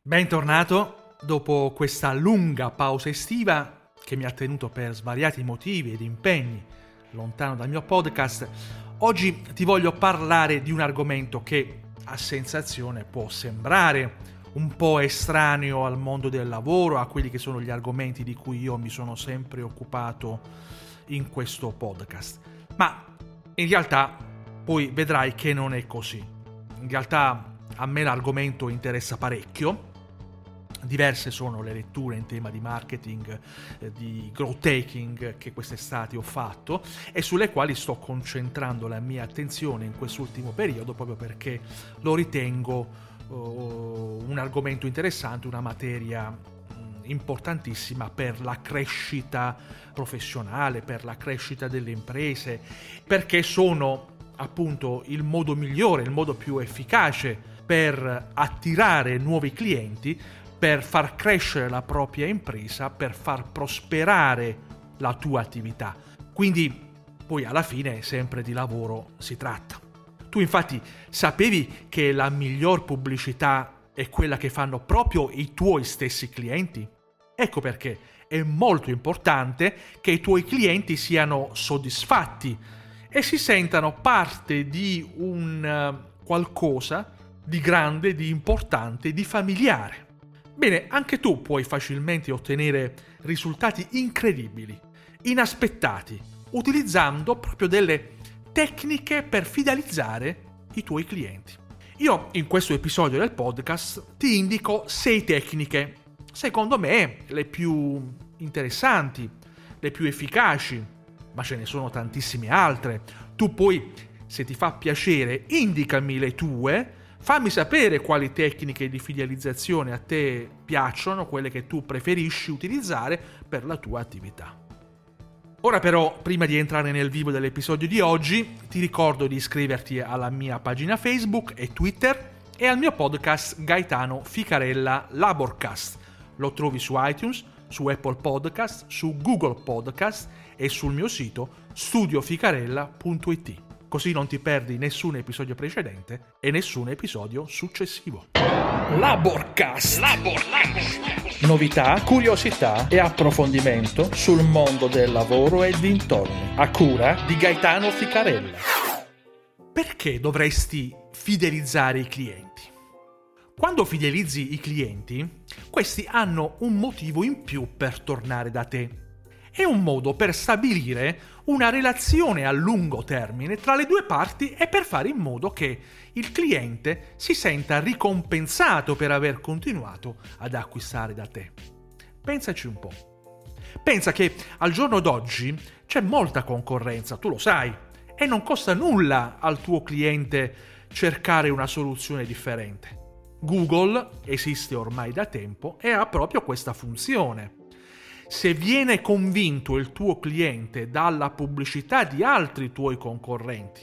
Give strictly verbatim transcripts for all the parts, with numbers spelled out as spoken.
Bentornato dopo questa lunga pausa estiva che mi ha tenuto per svariati motivi ed impegni lontano dal mio podcast. Oggi ti voglio parlare di un argomento che a sensazione può sembrare un po' estraneo al mondo del lavoro, a quelli che sono gli argomenti di cui io mi sono sempre occupato in questo podcast. Ma in realtà poi vedrai che non è così. In realtà a me l'argomento interessa parecchio. Diverse sono le letture in tema di marketing, eh, di growth hacking che quest'estate ho fatto e sulle quali sto concentrando la mia attenzione in quest'ultimo periodo proprio perché lo ritengo uh, un argomento interessante, una materia mh, importantissima per la crescita professionale, per la crescita delle imprese, perché sono appunto il modo migliore, il modo più efficace per attirare nuovi clienti, per far crescere la propria impresa, per far prosperare la tua attività. Quindi poi alla fine sempre di lavoro si tratta. Tu infatti sapevi che la miglior pubblicità è quella che fanno proprio i tuoi stessi clienti? Ecco perché è molto importante che i tuoi clienti siano soddisfatti e si sentano parte di un qualcosa di grande, di importante, di familiare. Bene, anche tu puoi facilmente ottenere risultati incredibili, inaspettati, utilizzando proprio delle tecniche per fidelizzare i tuoi clienti. Io in questo episodio del podcast ti indico sei tecniche, secondo me le più interessanti, le più efficaci, ma ce ne sono tantissime altre. Tu poi, se ti fa piacere, indicami le tue. Fammi sapere quali tecniche di fidelizzazione a te piacciono, quelle che tu preferisci utilizzare per la tua attività. Ora però, prima di entrare nel vivo dell'episodio di oggi, ti ricordo di iscriverti alla mia pagina Facebook e Twitter e al mio podcast Gaetano Ficarella Laborcast. Lo trovi su iTunes, su Apple Podcast, su Google Podcast e sul mio sito studio ficarella punto it. Così non ti perdi nessun episodio precedente e nessun episodio successivo. Laborcast. Laborcast. Novità, curiosità e approfondimento sul mondo del lavoro e dintorni. A cura di Gaetano Ficarella. Perché dovresti fidelizzare i clienti? Quando fidelizzi i clienti, questi hanno un motivo in più per tornare da te. È un modo per stabilire una relazione a lungo termine tra le due parti e per fare in modo che il cliente si senta ricompensato per aver continuato ad acquistare da te. Pensaci un po'. Pensa che al giorno d'oggi c'è molta concorrenza, tu lo sai, e non costa nulla al tuo cliente cercare una soluzione differente. Google esiste ormai da tempo e ha proprio questa funzione. Se viene convinto il tuo cliente dalla pubblicità di altri tuoi concorrenti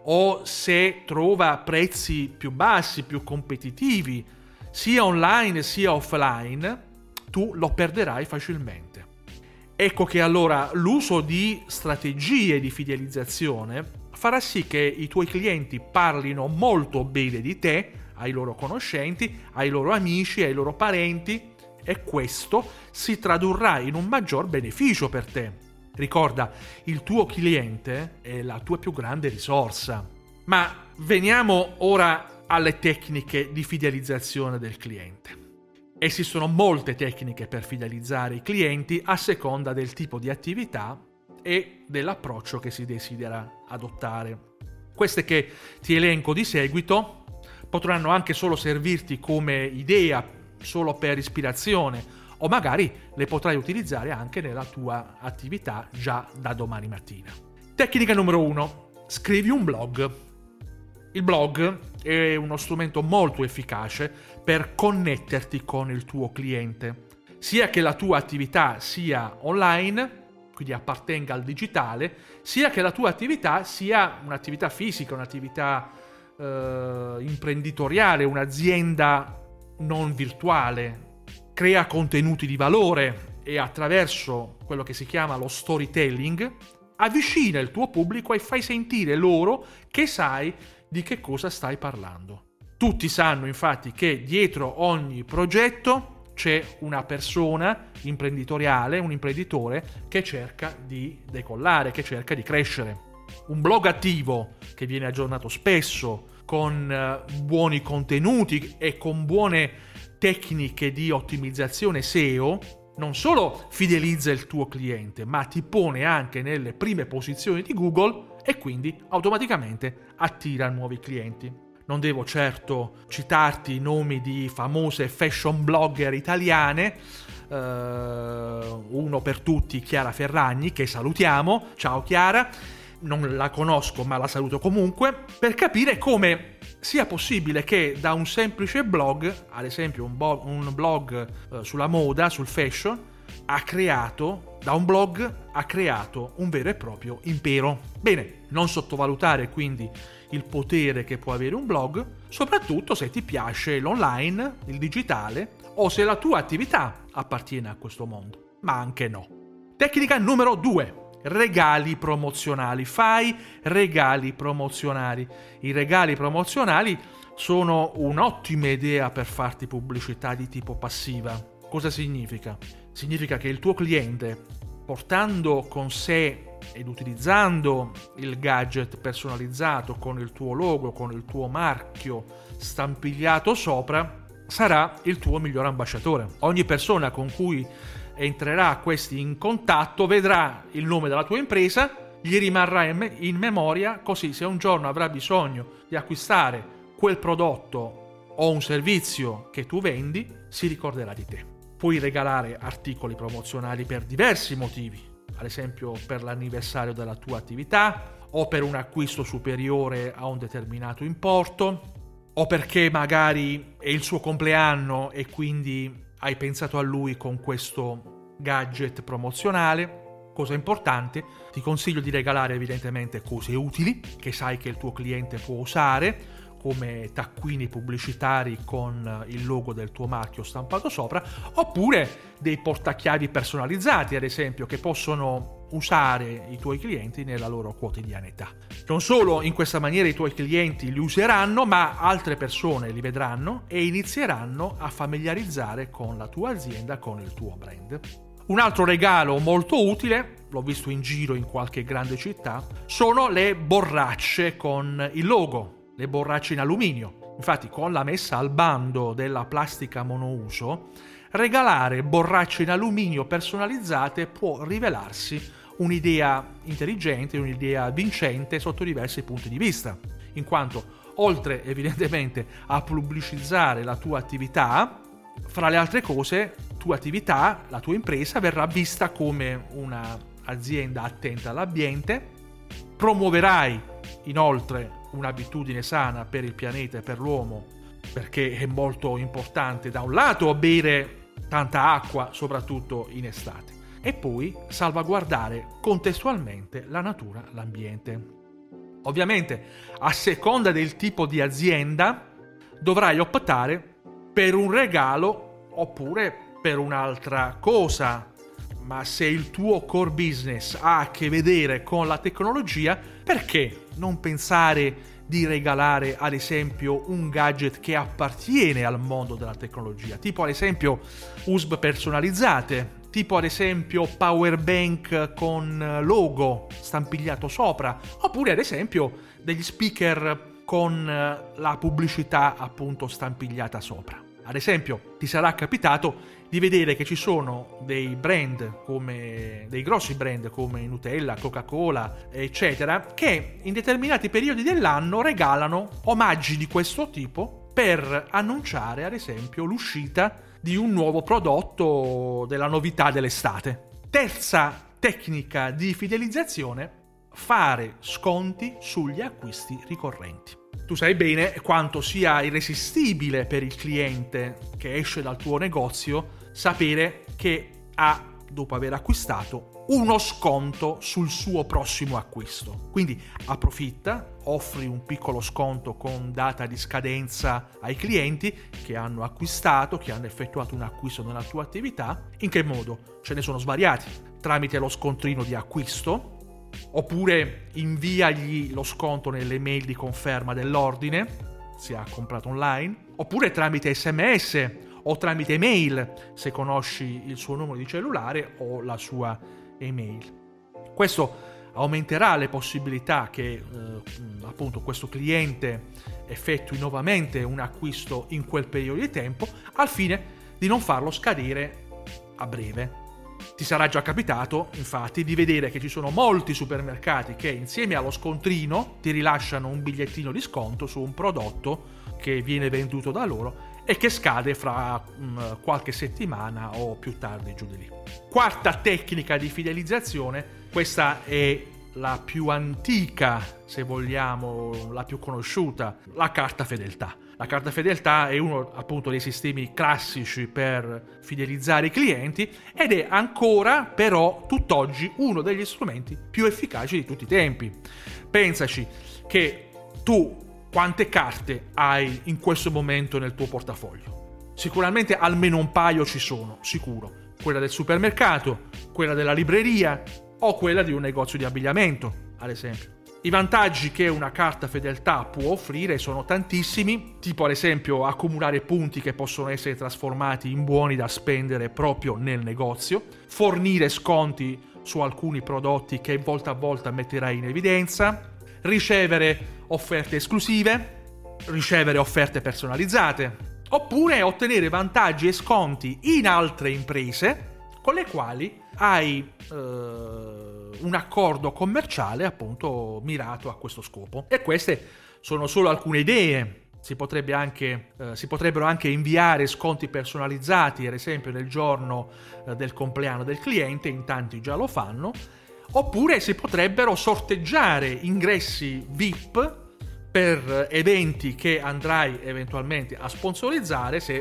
o se trova prezzi più bassi, più competitivi, sia online sia offline, tu lo perderai facilmente. Ecco che allora l'uso di strategie di fidelizzazione farà sì che i tuoi clienti parlino molto bene di te ai loro conoscenti, ai loro amici, ai loro parenti, e questo si tradurrà in un maggior beneficio per te. Ricorda, il tuo cliente è la tua più grande risorsa. Ma veniamo ora alle tecniche di fidelizzazione del cliente. Esistono molte tecniche per fidelizzare i clienti a seconda del tipo di attività e dell'approccio che si desidera adottare. Queste che ti elenco di seguito potranno anche solo servirti come idea, solo per ispirazione, o magari le potrai utilizzare anche nella tua attività già da domani mattina. Tecnica numero uno: scrivi un blog. Il blog è uno strumento molto efficace per connetterti con il tuo cliente, sia che la tua attività sia online, quindi appartenga al digitale, sia che la tua attività sia un'attività fisica, un'attività eh, imprenditoriale, un'azienda non virtuale. Crea contenuti di valore e attraverso quello che si chiama lo storytelling avvicina il tuo pubblico e fai sentire loro che sai di che cosa stai parlando. Tutti sanno infatti che dietro ogni progetto c'è una persona imprenditoriale, un imprenditore che cerca di decollare, che cerca di crescere. Un blog attivo che viene aggiornato spesso, con uh, buoni contenuti e con buone tecniche di ottimizzazione S E O, non solo fidelizza il tuo cliente, ma ti pone anche nelle prime posizioni di Google e quindi automaticamente attira nuovi clienti. Non devo certo citarti i nomi di famose fashion blogger italiane, uh, uno per tutti Chiara Ferragni, che salutiamo. Ciao Chiara, non la conosco ma la saluto comunque, per capire come sia possibile che da un semplice blog, ad esempio un, bo- un blog uh, sulla moda, sul fashion, ha creato, da un blog ha creato un vero e proprio impero. Bene, non sottovalutare quindi il potere che può avere un blog, soprattutto se ti piace l'online, il digitale, o se la tua attività appartiene a questo mondo, ma anche no. Tecnica numero due. Regali promozionali. Fai regali promozionali. I regali promozionali sono un'ottima idea per farti pubblicità di tipo passiva. Cosa significa? Significa che il tuo cliente, portando con sé ed utilizzando il gadget personalizzato con il tuo logo, con il tuo marchio stampigliato sopra, sarà il tuo miglior ambasciatore. Ogni persona con cui entrerà questi in contatto vedrà il nome della tua impresa, gli rimarrà in, me- in memoria, così se un giorno avrà bisogno di acquistare quel prodotto o un servizio che tu vendi, si ricorderà di te. Puoi regalare articoli promozionali per diversi motivi, ad esempio per l'anniversario della tua attività, o per un acquisto superiore a un determinato importo, o perché magari è il suo compleanno e quindi hai pensato a lui con questo gadget promozionale. Cosa importante, ti consiglio di regalare evidentemente cose utili, che sai che il tuo cliente può usare, come taccuini pubblicitari con il logo del tuo marchio stampato sopra, oppure dei portachiavi personalizzati, ad esempio, che possono usare i tuoi clienti nella loro quotidianità. Non solo in questa maniera i tuoi clienti li useranno, ma altre persone li vedranno e inizieranno a familiarizzare con la tua azienda, con il tuo brand. Un altro regalo molto utile, l'ho visto in giro in qualche grande città, sono le borracce con il logo. Le borracce in alluminio. Infatti, con la messa al bando della plastica monouso, regalare borracce in alluminio personalizzate può rivelarsi un'idea intelligente, un'idea vincente sotto diversi punti di vista, in quanto oltre evidentemente a pubblicizzare la tua attività, fra le altre cose, tua attività, la tua impresa verrà vista come un'azienda attenta all'ambiente, promuoverai inoltre un'abitudine sana per il pianeta e per l'uomo, perché è molto importante da un lato bere tanta acqua, soprattutto in estate, e poi salvaguardare contestualmente la natura, l'ambiente. Ovviamente, a seconda del tipo di azienda, dovrai optare per un regalo oppure per un'altra cosa. Ma se il tuo core business ha a che vedere con la tecnologia, perché non pensare di regalare ad esempio un gadget che appartiene al mondo della tecnologia, tipo ad esempio U S B personalizzate, tipo ad esempio power bank con logo stampigliato sopra, oppure ad esempio degli speaker con la pubblicità appunto stampigliata sopra. Ad esempio ti sarà capitato di vedere che ci sono dei brand come dei grossi brand come Nutella, Coca-Cola, eccetera, che in determinati periodi dell'anno regalano omaggi di questo tipo per annunciare ad esempio l'uscita di un nuovo prodotto, della novità dell'estate. Terza tecnica di fidelizzazione: fare sconti sugli acquisti ricorrenti. Tu sai bene quanto sia irresistibile per il cliente che esce dal tuo negozio sapere che ha, dopo aver acquistato, uno sconto sul suo prossimo acquisto. Quindi approfitta, offri un piccolo sconto con data di scadenza ai clienti che hanno acquistato, che hanno effettuato un acquisto nella tua attività. In che modo? Ce ne sono svariati. Tramite lo scontrino di acquisto, oppure inviagli lo sconto nelle mail di conferma dell'ordine, si ha comprato online, oppure tramite sms o tramite email se conosci il suo numero di cellulare o la sua email. Questo aumenterà le possibilità che eh, appunto questo cliente effettui nuovamente un acquisto in quel periodo di tempo, al fine di non farlo scadere a breve. Ti sarà già capitato, infatti, di vedere che ci sono molti supermercati che insieme allo scontrino ti rilasciano un bigliettino di sconto su un prodotto che viene venduto da loro e che scade fra um, qualche settimana o più tardi giù di lì. Quarta tecnica di fidelizzazione, questa è la più antica, se vogliamo, la più conosciuta, la carta fedeltà. La carta fedeltà è uno appunto dei sistemi classici per fidelizzare i clienti ed è ancora però tutt'oggi uno degli strumenti più efficaci di tutti i tempi. Pensaci che tu quante carte hai in questo momento nel tuo portafoglio? Sicuramente almeno un paio ci sono, sicuro. Quella del supermercato, quella della libreria o quella di un negozio di abbigliamento, ad esempio. I vantaggi che una carta fedeltà può offrire sono tantissimi, tipo ad esempio accumulare punti che possono essere trasformati in buoni da spendere proprio nel negozio, fornire sconti su alcuni prodotti che volta a volta metterai in evidenza, ricevere offerte esclusive, ricevere offerte personalizzate, oppure ottenere vantaggi e sconti in altre imprese con le quali hai eh, un accordo commerciale appunto mirato a questo scopo. E queste sono solo alcune idee. Si potrebbe anche, eh, si potrebbero anche inviare sconti personalizzati, ad esempio nel giorno eh, del compleanno del cliente, in tanti già lo fanno, oppure si potrebbero sorteggiare ingressi V I P per eventi che andrai eventualmente a sponsorizzare se eh,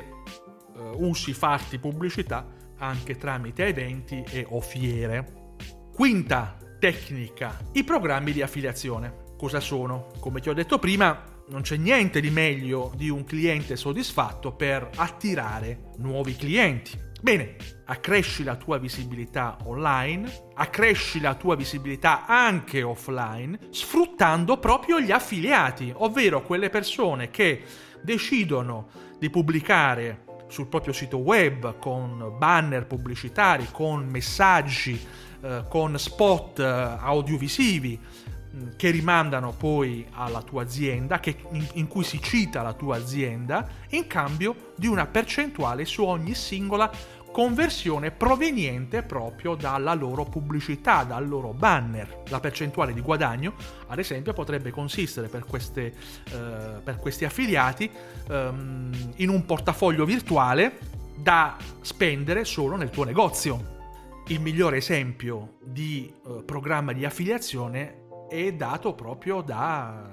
usi farti pubblicità anche tramite eventi e o fiere. Quinta tecnica, i programmi di affiliazione. Cosa sono? Come ti ho detto prima, non c'è niente di meglio di un cliente soddisfatto per attirare nuovi clienti. Bene, accresci la tua visibilità online, accresci la tua visibilità anche offline, sfruttando proprio gli affiliati, ovvero quelle persone che decidono di pubblicare sul proprio sito web con banner pubblicitari, con messaggi, eh, con spot eh, audiovisivi mh, che rimandano poi alla tua azienda, che, in, in cui si cita la tua azienda, in cambio di una percentuale su ogni singola conversione proveniente proprio dalla loro pubblicità, dal loro banner. La percentuale di guadagno, ad esempio, potrebbe consistere per, queste, eh, per questi affiliati ehm, in un portafoglio virtuale da spendere solo nel tuo negozio. Il migliore esempio di eh, programma di affiliazione è dato proprio da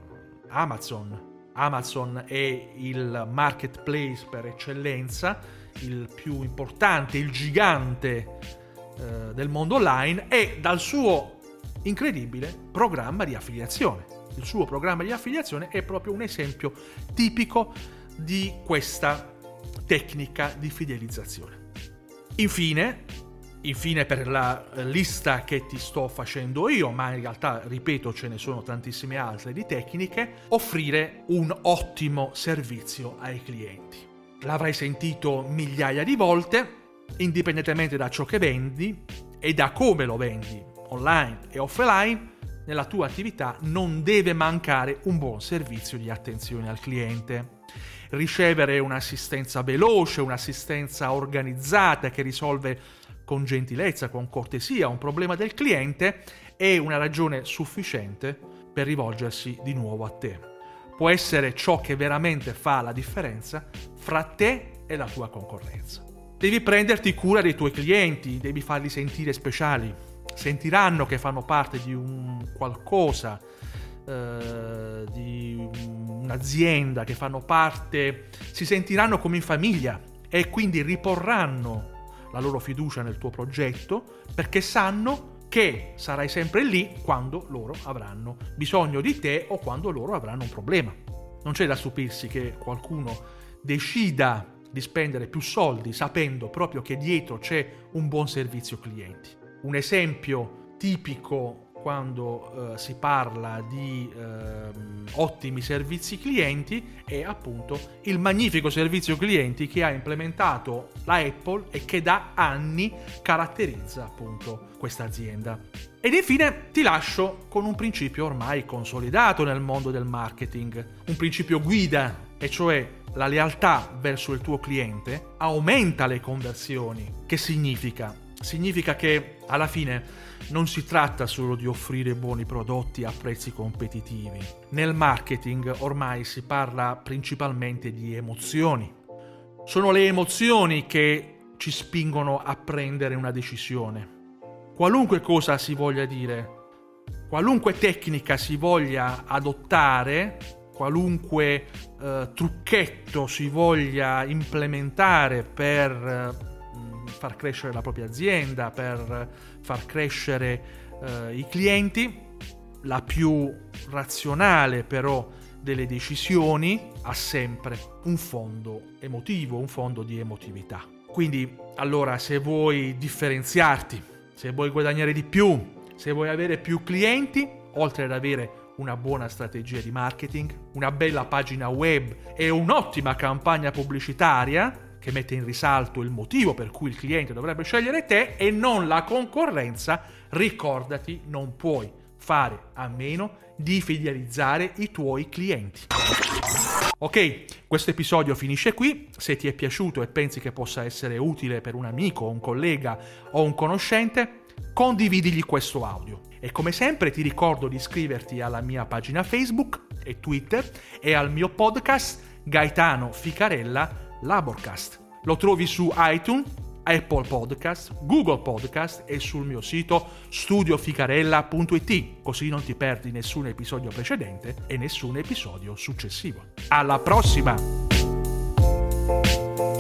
Amazon. Amazon è il marketplace per eccellenza, il più importante, il gigante eh, del mondo online, e dal suo incredibile programma di affiliazione. Il suo programma di affiliazione è proprio un esempio tipico di questa tecnica di fidelizzazione. Infine, infine per la lista che ti sto facendo io, ma in realtà, ripeto, ce ne sono tantissime altre di tecniche, offrire un ottimo servizio ai clienti. L'avrai sentito migliaia di volte, indipendentemente da ciò che vendi e da come lo vendi, online e offline, nella tua attività non deve mancare un buon servizio di attenzione al cliente. Ricevere un'assistenza veloce, un'assistenza organizzata che risolve con gentilezza, con cortesia un problema del cliente è una ragione sufficiente per rivolgersi di nuovo a te. Può essere ciò che veramente fa la differenza fra te e la tua concorrenza. Devi prenderti cura dei tuoi clienti, devi farli sentire speciali. Sentiranno che fanno parte di un qualcosa, eh, di un'azienda, che fanno parte, si sentiranno come in famiglia e quindi riporranno la loro fiducia nel tuo progetto, perché sanno che sarai sempre lì quando loro avranno bisogno di te o quando loro avranno un problema. Non c'è da stupirsi che qualcuno decida di spendere più soldi sapendo proprio che dietro c'è un buon servizio clienti. Un esempio tipico quando eh, si parla di eh, ottimi servizi clienti è appunto il magnifico servizio clienti che ha implementato la Apple e che da anni caratterizza appunto questa azienda. Ed infine ti lascio con un principio ormai consolidato nel mondo del marketing, un principio guida, e cioè la lealtà verso il tuo cliente aumenta le conversioni. Che significa? Significa che alla fine non si tratta solo di offrire buoni prodotti a prezzi competitivi. Nel marketing ormai si parla principalmente di emozioni. Sono le emozioni che ci spingono a prendere una decisione. Qualunque cosa si voglia dire, qualunque tecnica si voglia adottare, qualunque eh, trucchetto si voglia implementare per eh, far crescere la propria azienda, per far crescere eh, i clienti, la più razionale però delle decisioni ha sempre un fondo emotivo, un fondo di emotività. Quindi allora, se vuoi differenziarti, se vuoi guadagnare di più, se vuoi avere più clienti, oltre ad avere una buona strategia di marketing, una bella pagina web e un'ottima campagna pubblicitaria che mette in risalto il motivo per cui il cliente dovrebbe scegliere te e non la concorrenza, ricordati, non puoi fare a meno di fidelizzare i tuoi clienti. Ok, questo episodio finisce qui. Se ti è piaciuto e pensi che possa essere utile per un amico, un collega o un conoscente, condividigli questo audio. E come sempre ti ricordo di iscriverti alla mia pagina Facebook e Twitter e al mio podcast Gaetano Ficarella Laborcast. Lo trovi su iTunes, Apple Podcast, Google Podcast e sul mio sito studio ficarella punto it, così non ti perdi nessun episodio precedente e nessun episodio successivo. Alla prossima!